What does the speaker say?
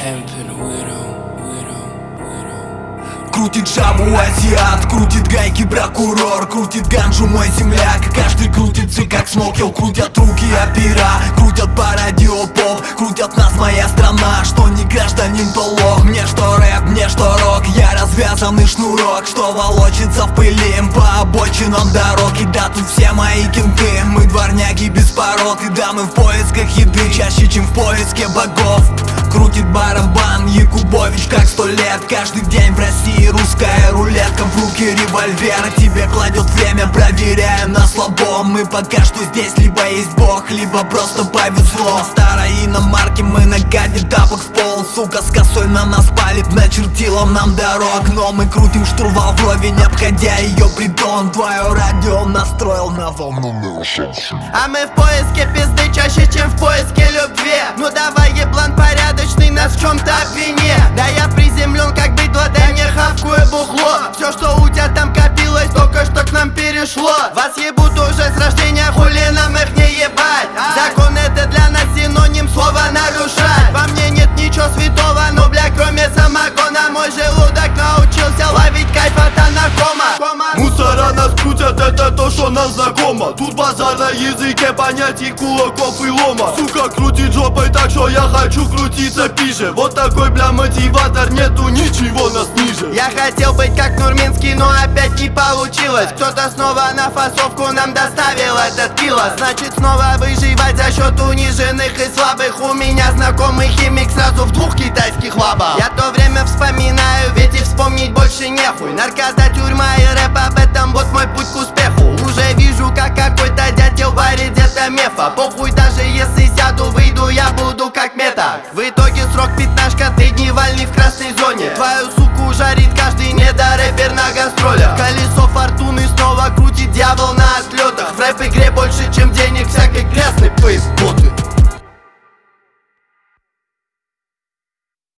Крутит жабу азиат, крутит гайки прокурор, крутит ганжу мой земляк. Каждый крутится как смокел, крутят руки опера, крутят по радио поп, крутят нас моя страна. Что не гражданин, то лох, мне что рэп, мне что рок. Я развязанный шнурок, что волочится в пыли по обочинам дорог. И да, тут все мои кенты, мы дворняги без пород. И да, мы в поисках еды чаще, чем в поиске богов. Крутит барабан Якубович как 100 лет. Каждый день в России русская рулетка, в руки револьвер. Тебе кладет время, проверяем на слабом. Мы пока что здесь, либо есть бог, либо просто повезло. Старой иномарки мы нагадим тапок в пол. Сука с косой на нас палит, начертила нам дорог. Но мы крутим штурвал вровень, обходя ее притон. Твое радио настроил на волну. А мы в поиске пизды чаще, чем в поиске любви. Ну давай, еблан порядочный, нас в чем-то обвини. Да я приземлен как быдло, дай мне хавку и бухло. Все, что у тебя там копилось, только что к нам перешло. Вас ебут уже с рождения, хули нам их не ебать. Закон это для нас синоним слова нарушать. Во мне нет ничего святого, но бля, кроме самогона. Мой желудок научился ловить кайф от анакома. Мусора нас крутят, это то, что нам знакомо. Тут базар на языке понятий кулаков и лома. Сука крутит жопой так, что я хочу крутиться пиже. Вот такой, бля, мотиватор, нету ничего нас ниже. Я хотел быть как Нурминский, но опять не получилось. Кто-то снова на фасовку нам доставил этот кило. Значит снова выживать за счет униженных и слабых. У меня знакомый химик сразу в 2 китайских лабах. Я то время вспоминаю, ведь и вспомнить больше нехуй. Наркота, тюрьма и рэп, об этом вот мой путь к успеху. Уже вижу, как какой-то дятел варит где-то мефа. Похуй, даже если сяду, выйду